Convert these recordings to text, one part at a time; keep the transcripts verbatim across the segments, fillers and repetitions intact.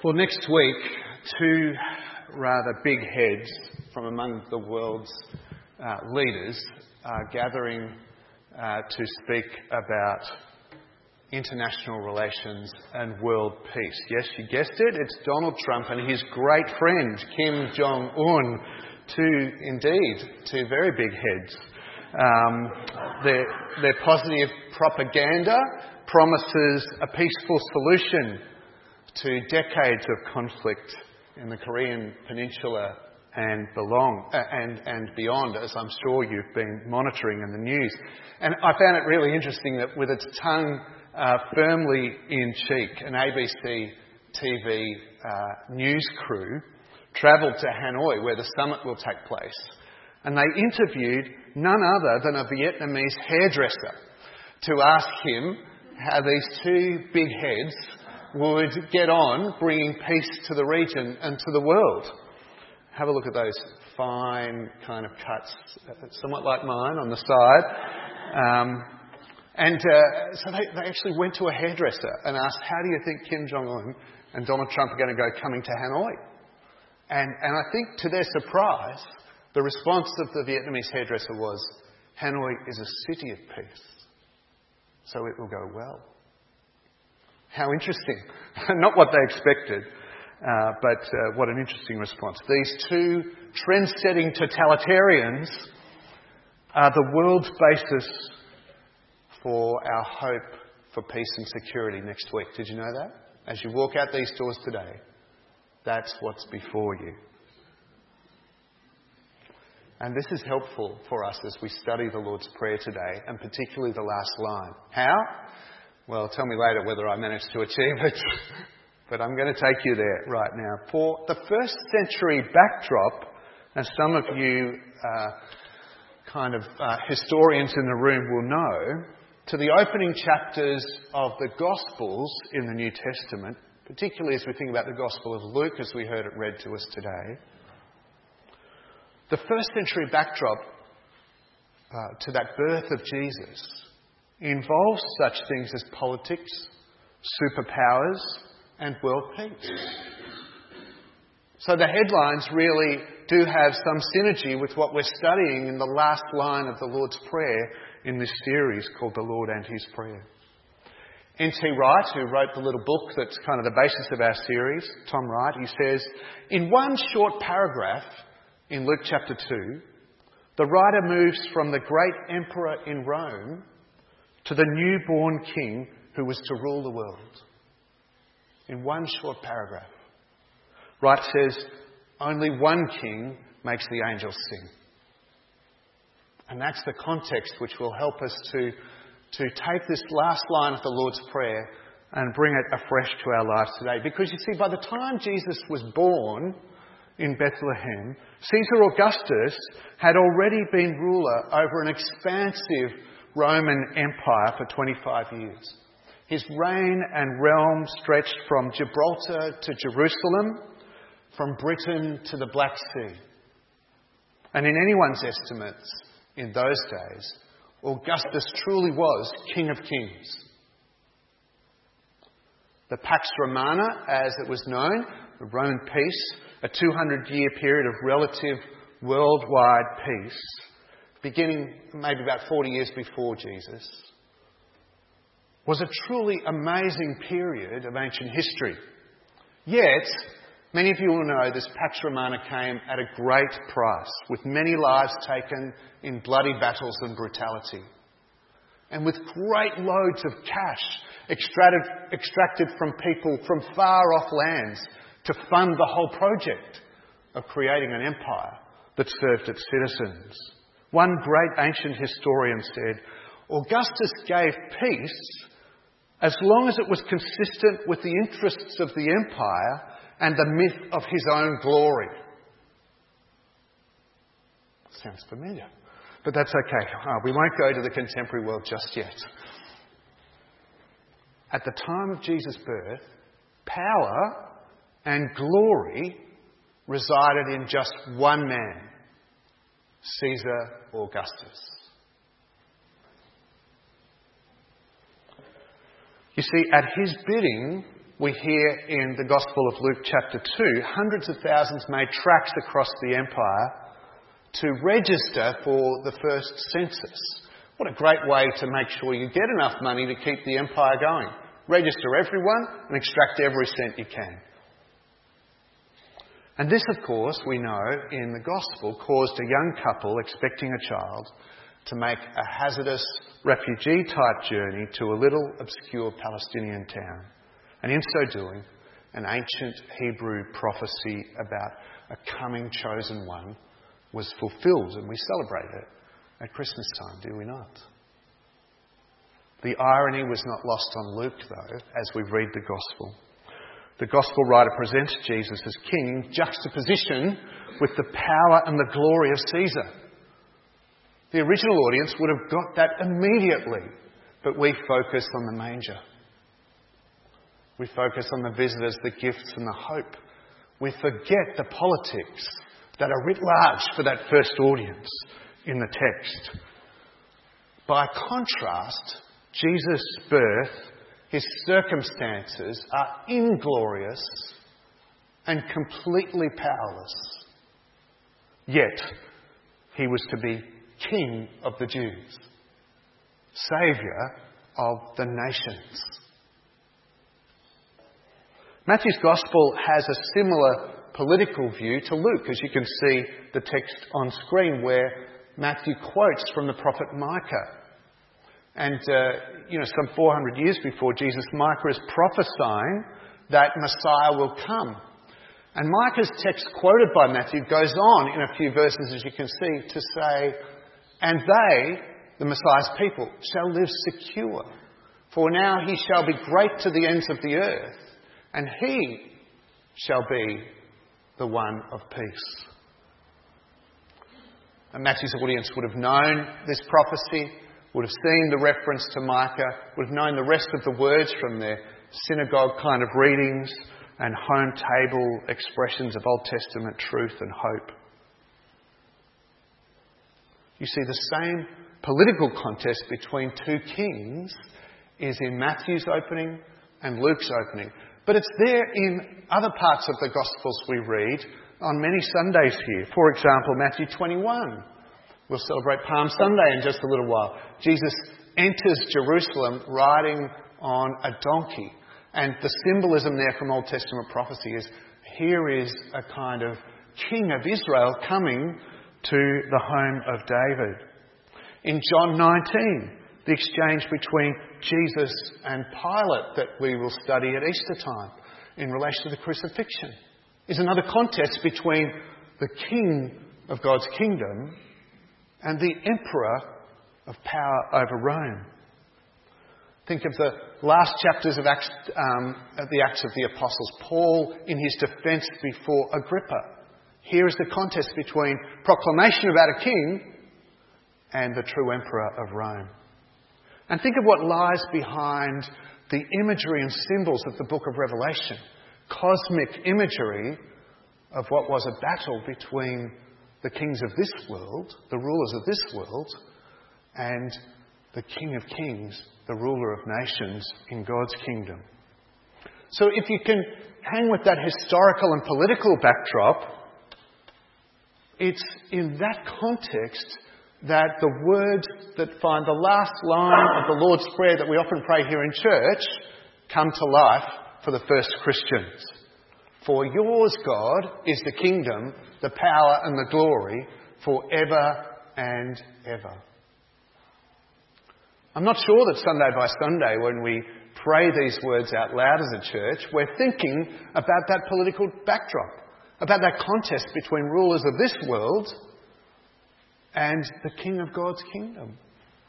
Well, next week, two rather big heads from among the world's uh, leaders are gathering uh, to speak about international relations and world peace. Yes, you guessed it, it's Donald Trump and his great friend Kim Jong-un, two, indeed, two very big heads. Um, their, their positive propaganda promises a peaceful solution to decades of conflict in the Korean Peninsula and belong uh, and and beyond, as I'm sure you've been monitoring in the news. And I found it really interesting that with its tongue uh, firmly in cheek, an A B C T V uh, news crew travelled to Hanoi, where the summit will take place, and they interviewed none other than a Vietnamese hairdresser to ask him how these two big heads would get on bringing peace to the region and to the world. Have a look at those fine kind of cuts, somewhat like mine on the side. Um, and uh, so they, they actually went to a hairdresser and asked, how do you think Kim Jong-un and Donald Trump are going to go coming to Hanoi? And, and I think to their surprise, the response of the Vietnamese hairdresser was, Hanoi is a city of peace, so it will go well. How interesting. Not what they expected, uh, but uh, what an interesting response. These two trend-setting totalitarians are the world's basis for our hope for peace and security next week. Did you know that? As you walk out these doors today, that's what's before you. And this is helpful for us as we study the Lord's Prayer today, and particularly the last line. How? Well, tell me later whether I managed to achieve it. But I'm going to take you there right now. For the first century backdrop, as some of you uh, kind of uh, historians in the room will know, to the opening chapters of the Gospels in the New Testament, particularly as we think about the Gospel of Luke as we heard it read to us today, the first century backdrop uh, to that birth of Jesus involves such things as politics, superpowers, and world peace. So the headlines really do have some synergy with what we're studying in the last line of the Lord's Prayer in this series called The Lord and His Prayer. N T Wright, who wrote the little book that's kind of the basis of our series, Tom Wright, he says, in one short paragraph in Luke chapter two, the writer moves from the great emperor in Rome to the newborn king who was to rule the world. In one short paragraph. Wright says, only one king makes the angels sing. And that's the context which will help us to, to take this last line of the Lord's Prayer and bring it afresh to our lives today. Because you see, by the time Jesus was born in Bethlehem, Caesar Augustus had already been ruler over an expansive Roman Empire for twenty-five years. His reign and realm stretched from Gibraltar to Jerusalem, from Britain to the Black Sea. And in anyone's estimates in those days, Augustus truly was King of Kings. The Pax Romana, as it was known, the Roman peace, a two hundred year period of relative worldwide peace, beginning maybe about forty years before Jesus, was a truly amazing period of ancient history. Yet, many of you will know this Pax Romana came at a great price, with many lives taken in bloody battles and brutality, and with great loads of cash extracted, extracted from people from far-off lands to fund the whole project of creating an empire that served its citizens. One great ancient historian said, Augustus gave peace as long as it was consistent with the interests of the empire and the myth of his own glory. Sounds familiar, but that's okay. Uh, we won't go to the contemporary world just yet. At the time of Jesus' birth, power and glory resided in just one man, Caesar Augustus. You see, at his bidding, we hear in the Gospel of Luke chapter two, hundreds of thousands made tracks across the empire to register for the first census. What a great way to make sure you get enough money to keep the empire going. Register everyone and extract every cent you can. And this, of course, we know in the Gospel, caused a young couple expecting a child to make a hazardous refugee-type journey to a little obscure Palestinian town. And in so doing, an ancient Hebrew prophecy about a coming chosen one was fulfilled, and we celebrate it at Christmas time, do we not? The irony was not lost on Luke, though, as we read the Gospel. The Gospel writer presents Jesus as king in juxtaposition with the power and the glory of Caesar. The original audience would have got that immediately, but we focus on the manger. We focus on the visitors, the gifts and the hope. We forget the politics that are writ large for that first audience in the text. By contrast, Jesus' birth, his circumstances are inglorious and completely powerless. Yet, he was to be King of the Jews, Saviour of the nations. Matthew's Gospel has a similar political view to Luke, as you can see the text on screen where Matthew quotes from the prophet Micah. And, uh, you know, some four hundred years before Jesus, Micah is prophesying that Messiah will come. And Micah's text quoted by Matthew goes on in a few verses, as you can see, to say, "And they, the Messiah's people, shall live secure. For now he shall be great to the ends of the earth, and he shall be the one of peace." And Matthew's audience would have known this prophecy, would have seen the reference to Micah, would have known the rest of the words from their synagogue kind of readings and home table expressions of Old Testament truth and hope. You see, the same political contest between two kings is in Matthew's opening and Luke's opening. But it's there in other parts of the Gospels we read on many Sundays here. For example, Matthew twenty-one. We'll celebrate Palm Sunday in just a little while. Jesus enters Jerusalem riding on a donkey. And the symbolism there from Old Testament prophecy is here is a kind of king of Israel coming to the home of David. In John nineteen, the exchange between Jesus and Pilate that we will study at Easter time in relation to the crucifixion is another contest between the king of God's kingdom and the emperor of power over Rome. Think of the last chapters of Acts, um, of the Acts of the Apostles. Paul in his defence before Agrippa. Here is the contest between proclamation about a king and the true emperor of Rome. And think of what lies behind the imagery and symbols of the book of Revelation. Cosmic imagery of what was a battle between the kings of this world, the rulers of this world, and the King of Kings, the ruler of nations in God's kingdom. So if you can hang with that historical and political backdrop, it's in that context that the words that find the last line of the Lord's Prayer that we often pray here in church come to life for the first Christians. For yours, God, is the kingdom, the power and the glory forever and ever. I'm not sure that Sunday by Sunday, when we pray these words out loud as a church, we're thinking about that political backdrop, about that contest between rulers of this world and the King of God's kingdom.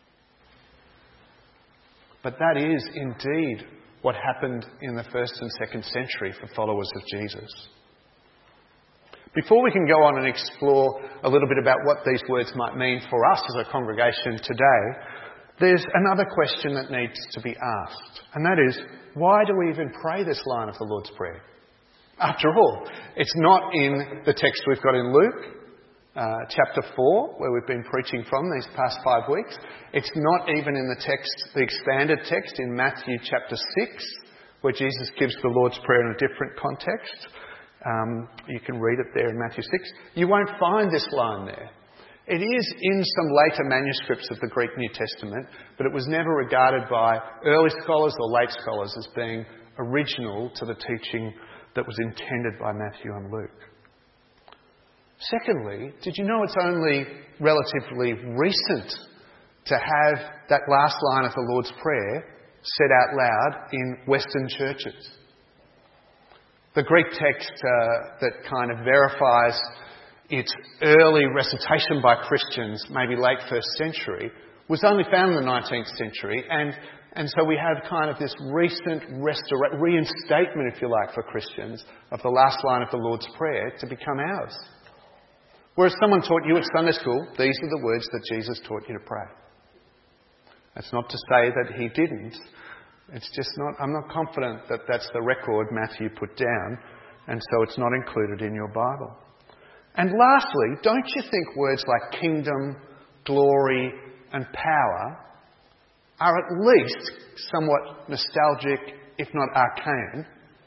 But that is indeed what happened in the first and second century for followers of Jesus. Before we can go on and explore a little bit about what these words might mean for us as a congregation today, there's another question that needs to be asked. And that is, why do we even pray this line of the Lord's Prayer? After all, it's not in the text we've got in Luke, uh, chapter four, where we've been preaching from these past five weeks. It's not even in the text, the expanded text in Matthew chapter six, where Jesus gives the Lord's Prayer in a different context. Um, you can read it there in Matthew six. You won't find this line there. It is in some later manuscripts of the Greek New Testament, but it was never regarded by early scholars or late scholars as being original to the teaching that was intended by Matthew and Luke. Secondly, did you know it's only relatively recent to have that last line of the Lord's Prayer said out loud in Western churches? The Greek text uh, that kind of verifies its early recitation by Christians, maybe late first century, was only found in the nineteenth century, and, and so we have kind of this recent restora- reinstatement, if you like, for Christians of the last line of the Lord's Prayer to become ours. Whereas someone taught you at Sunday school, these are the words that Jesus taught you to pray. That's not to say that he didn't. It's just not, I'm not confident that that's the record Matthew put down, and so it's not included in your Bible. And lastly, don't you think words like kingdom, glory, and power are at least somewhat nostalgic, if not arcane?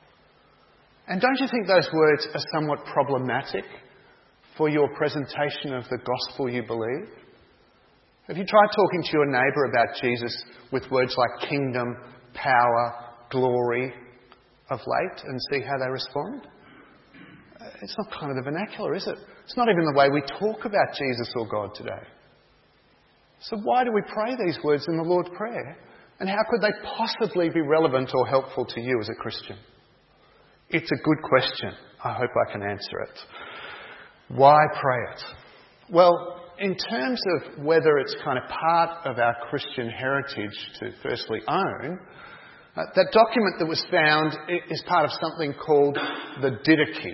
And don't you think those words are somewhat problematic for your presentation of the gospel you believe? Have you tried talking to your neighbour about Jesus with words like kingdom, power, glory of late and see how they respond? It's not kind of the vernacular, is it? It's not even the way we talk about Jesus or God today. So why do we pray these words in the Lord's Prayer? And how could they possibly be relevant or helpful to you as a Christian? It's a good question. I hope I can answer it. Why pray it? Well, in terms of whether it's kind of part of our Christian heritage to firstly own, uh, that document that was found is part of something called the Didache.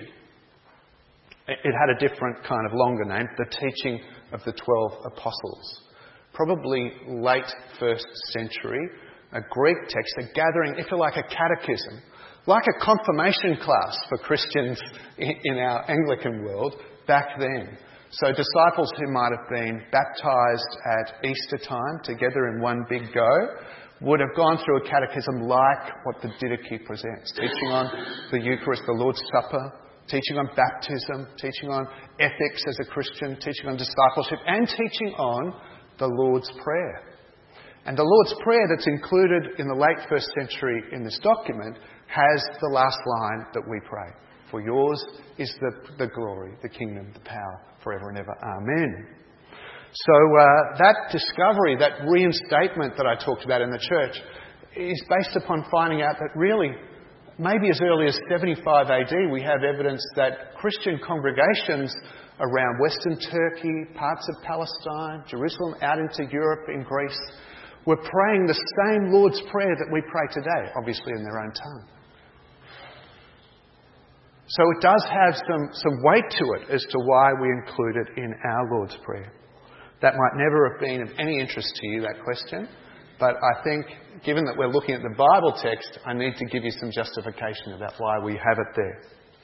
It had a different kind of longer name, the Teaching of the Twelve Apostles. Probably late first century, a Greek text, a gathering, if you like, a catechism, like a confirmation class for Christians in our Anglican world back then. So disciples who might have been baptised at Easter time together in one big go would have gone through a catechism like what the Didache presents, teaching on the Eucharist, the Lord's Supper, teaching on baptism, teaching on ethics as a Christian, teaching on discipleship, and teaching on the Lord's Prayer. And the Lord's Prayer that's included in the late first century in this document has the last line that we pray. For yours is the, the glory, the kingdom, the power, forever and ever. Amen. So uh, that discovery, that reinstatement that I talked about in the church, is based upon finding out that really, maybe as early as seventy-five A D, we have evidence that Christian congregations around Western Turkey, parts of Palestine, Jerusalem, out into Europe, in Greece, were praying the same Lord's Prayer that we pray today, obviously in their own tongue. So it does have some, some weight to it as to why we include it in our Lord's Prayer. That might never have been of any interest to you, that question. But I think, given that we're looking at the Bible text, I need to give you some justification about why we have it there.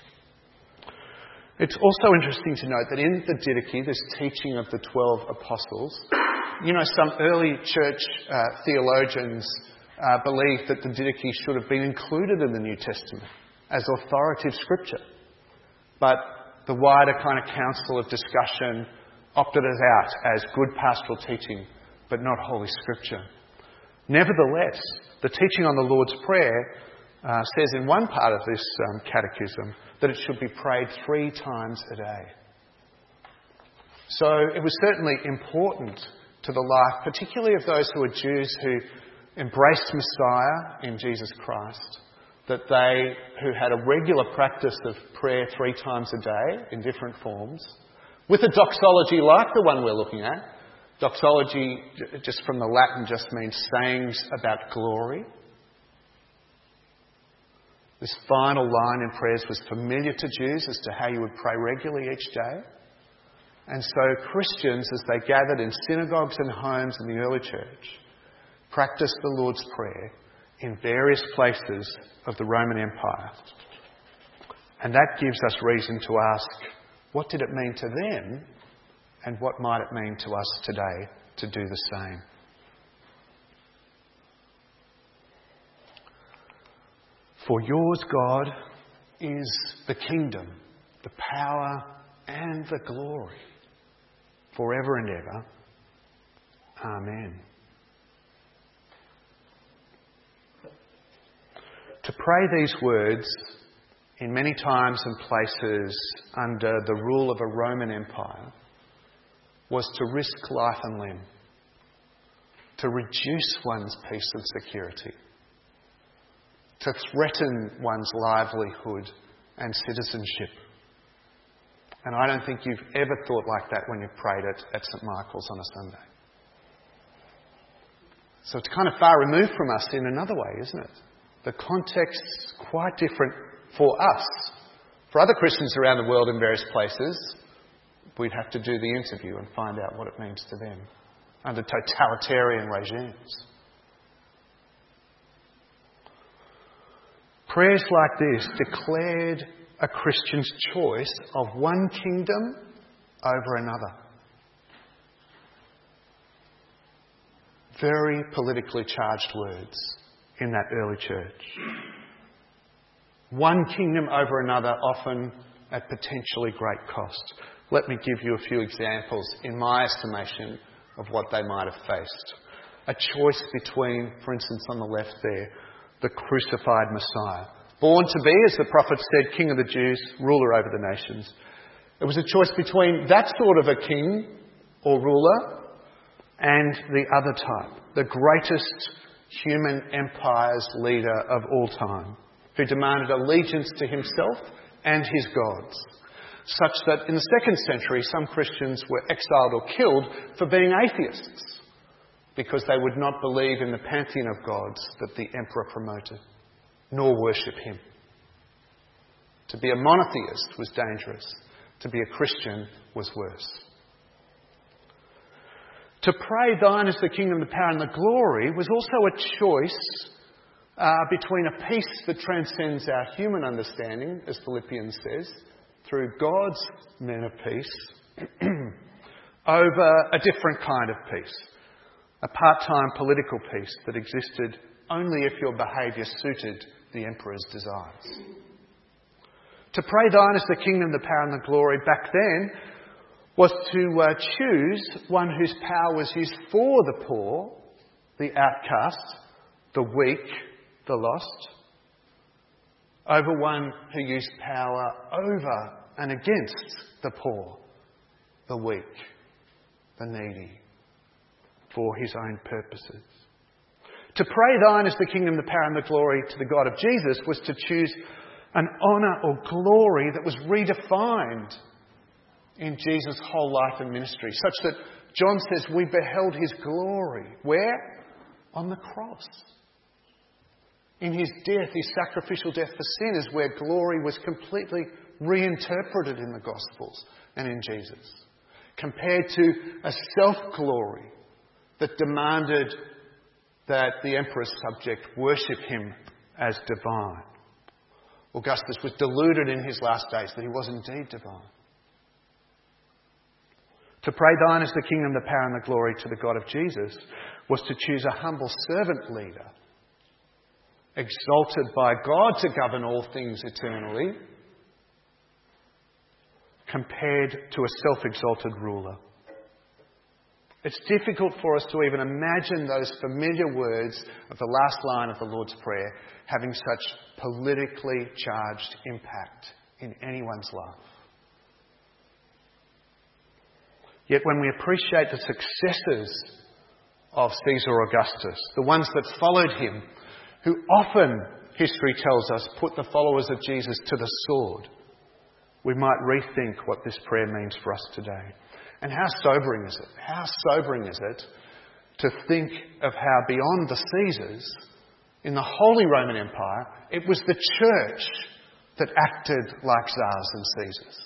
It's also interesting to note that in the Didache, this teaching of the twelve apostles, you know, some early church uh, theologians uh, believed that the Didache should have been included in the New Testament as authoritative scripture. But the wider kind of council of discussion opted it out as good pastoral teaching, but not Holy Scripture. Nevertheless, the teaching on the Lord's Prayer uh, says in one part of this um, catechism that it should be prayed three times a day. So it was certainly important to the life, particularly of those who were Jews who embraced Messiah in Jesus Christ, that they, who had a regular practice of prayer three times a day in different forms, with a doxology like the one we're looking at. Doxology, just from the Latin, just means sayings about glory. This final line in prayers was familiar to Jews as to how you would pray regularly each day. And so Christians, as they gathered in synagogues and homes in the early church, practiced the Lord's Prayer in various places of the Roman Empire. And that gives us reason to ask, what did it mean to them, and what might it mean to us today to do the same? For yours, God, is the kingdom, the power and the glory, forever and ever. Amen. To pray these words in many times and places under the rule of a Roman Empire was to risk life and limb, to reduce one's peace and security, to threaten one's livelihood and citizenship. And I don't think you've ever thought like that when you've prayed at, at St Michael's on a Sunday. So it's kind of far removed from us in another way, isn't it? The context's quite different for us. For other Christians around the world in various places, we'd have to do the interview and find out what it means to them under totalitarian regimes. Prayers like this declared a Christian's choice of one kingdom over another. Very politically charged words in that early church. One kingdom over another, often at potentially great cost. Let me give you a few examples, in my estimation, of what they might have faced. A choice between, for instance, on the left there, the crucified Messiah. Born to be, as the prophet said, King of the Jews, ruler over the nations. It was a choice between that sort of a king or ruler and the other type, the greatest human empire's leader of all time, who demanded allegiance to himself and his gods, such that in the second century some Christians were exiled or killed for being atheists because they would not believe in the pantheon of gods that the emperor promoted, nor worship him. To be a monotheist was dangerous. To be a Christian was worse. To pray, thine is the kingdom, the power and the glory, was also a choice uh, between a peace that transcends our human understanding, as Philippians says, through God's men of peace, over a different kind of peace, a part-time political peace that existed only if your behaviour suited the emperor's desires. To pray, thine is the kingdom, the power and the glory, back then, was to uh, choose one whose power was used for the poor, the outcast, the weak, the lost, over one who used power over and against the poor, the weak, the needy, for his own purposes. To pray, thine is the kingdom, the power and the glory, to the God of Jesus, was to choose an honour or glory that was redefined in Jesus' whole life and ministry, such that John says we beheld his glory. Where? On the cross. In his death, his sacrificial death for sin, is where glory was completely reinterpreted in the Gospels and in Jesus, compared to a self-glory that demanded that the emperor's subject worship him as divine. Augustus was deluded in his last days that he was indeed divine. To pray, thine is the kingdom, the power and the glory, to the God of Jesus, was to choose a humble servant leader, exalted by God to govern all things eternally, compared to a self-exalted ruler. It's difficult for us to even imagine those familiar words of the last line of the Lord's Prayer having such politically charged impact in anyone's life. Yet when we appreciate the successors of Caesar Augustus, the ones that followed him, who often, history tells us, put the followers of Jesus to the sword, we might rethink what this prayer means for us today. And how sobering is it? How sobering is it to think of how beyond the Caesars, in the Holy Roman Empire, it was the church that acted like czars and Caesars.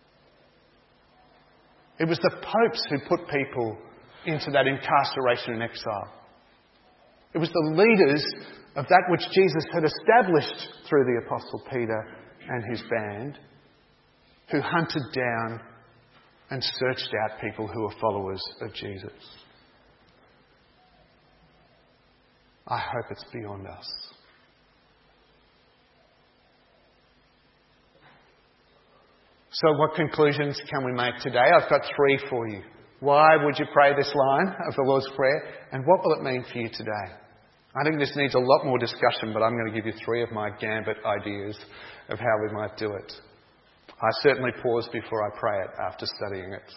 It was the popes who put people into that incarceration and exile. It was the leaders of that which Jesus had established through the Apostle Peter and his band who hunted down and searched out people who were followers of Jesus. I hope it's beyond us. So what conclusions can we make today? I've got three for you. Why would you pray this line of the Lord's Prayer? And what will it mean for you today? I think this needs a lot more discussion, but I'm going to give you three of my gambit ideas of how we might do it. I certainly pause before I pray it after studying it.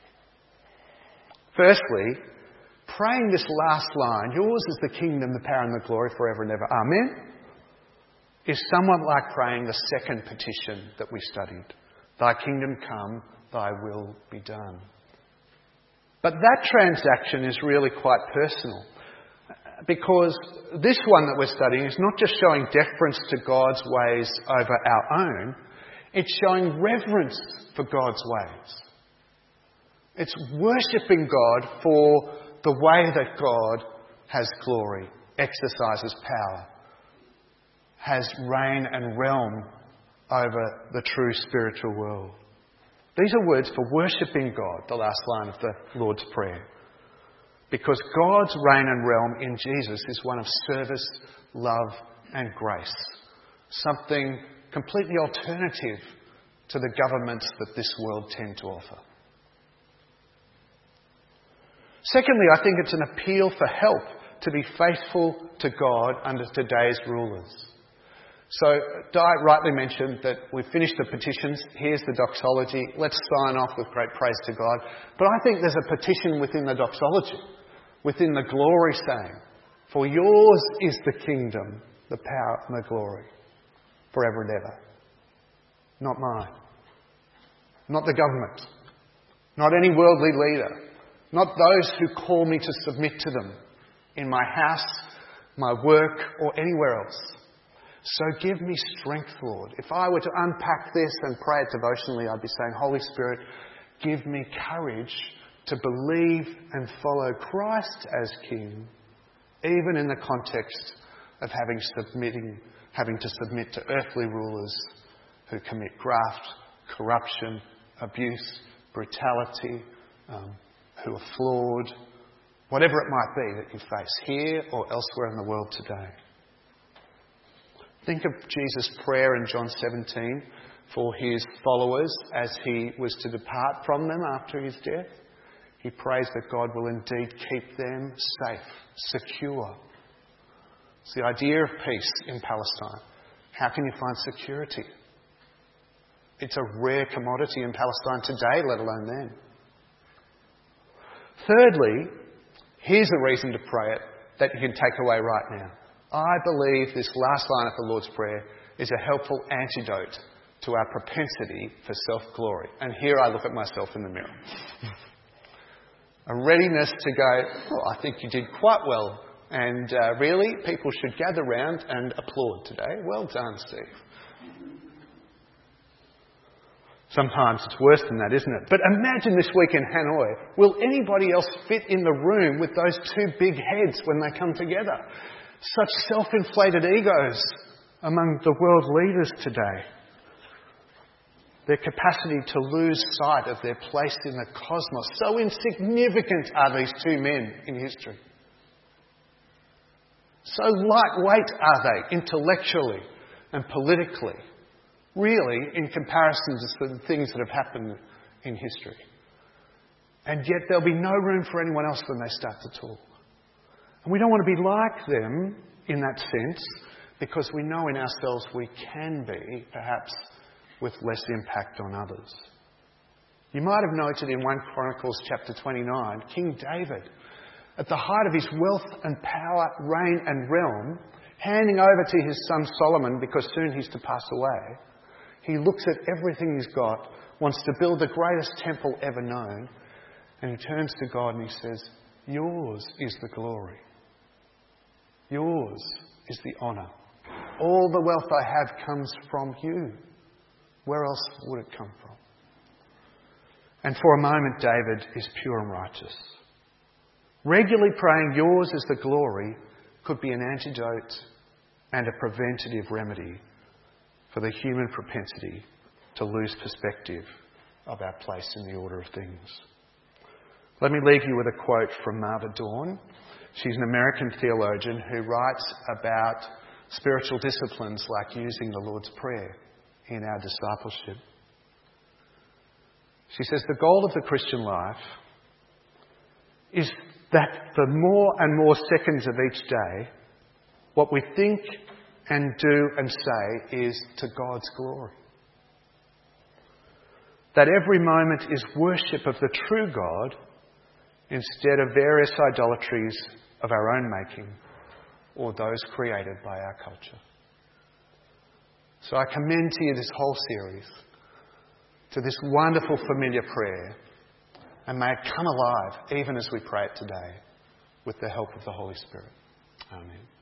Firstly, praying this last line, yours is the kingdom, the power and the glory forever and ever. Amen, is somewhat like praying the second petition that we studied. Thy kingdom come, thy will be done. But that transaction is really quite personal, because this one that we're studying is not just showing deference to God's ways over our own, it's showing reverence for God's ways. It's worshipping God for the way that God has glory, exercises power, has reign and realm over the true spiritual world. These are words for worshipping God, the last line of the Lord's Prayer. Because God's reign and realm in Jesus is one of service, love and grace. Something completely alternative to the governments that this world tend to offer. Secondly, I think it's an appeal for help to be faithful to God under today's rulers. So, Di rightly mentioned that we've finished the petitions. Here's the doxology. Let's sign off with great praise to God. But I think there's a petition within the doxology, within the glory saying, for yours is the kingdom, the power and the glory, forever and ever. Not mine. Not the government. Not any worldly leader. Not those who call me to submit to them in my house, my work or anywhere else. So give me strength, Lord. If I were to unpack this and pray it devotionally, I'd be saying, Holy Spirit, give me courage to believe and follow Christ as King, even in the context of having submitting, having to submit to earthly rulers who commit graft, corruption, abuse, brutality, um, who are flawed, whatever it might be that you face here or elsewhere in the world today. Think of Jesus' prayer in John seventeen for his followers as he was to depart from them after his death. He prays that God will indeed keep them safe, secure. It's the idea of peace in Palestine. How can you find security? It's a rare commodity in Palestine today, let alone then. Thirdly, here's a reason to pray it that you can take away right now. I believe this last line of the Lord's Prayer is a helpful antidote to our propensity for self-glory. And here I look at myself in the mirror. A readiness to go, oh, I think you did quite well. And uh, really, people should gather round and applaud today. Well done, Steve. Sometimes it's worse than that, isn't it? But imagine this week in Hanoi. Will anybody else fit in the room with those two big heads when they come together? Such self-inflated egos among the world leaders today. Their capacity to lose sight of their place in the cosmos. So insignificant are these two men in history. So lightweight are they intellectually and politically, really, in comparison to the things that have happened in history. And yet there'll be no room for anyone else when they start to talk. And we don't want to be like them in that sense, because we know in ourselves we can be, perhaps, with less impact on others. You might have noted in First Chronicles chapter twenty-nine, King David, at the height of his wealth and power, reign and realm, handing over to his son Solomon, because soon he's to pass away, he looks at everything he's got, wants to build the greatest temple ever known, and he turns to God and he says, yours is the glory. Yours is the honour. All the wealth I have comes from you. Where else would it come from? And for a moment, David is pure and righteous. Regularly praying, yours is the glory, could be an antidote and a preventative remedy for the human propensity to lose perspective of our place in the order of things. Let me leave you with a quote from Martha Dawn. She's an American theologian who writes about spiritual disciplines like using the Lord's Prayer in our discipleship. She says the goal of the Christian life is that for more and more seconds of each day, what we think and do and say is to God's glory. That every moment is worship of the true God instead of various idolatries of our own making or those created by our culture. So I commend to you this whole series, to this wonderful familiar prayer, and may it come alive even as we pray it today with the help of the Holy Spirit. Amen.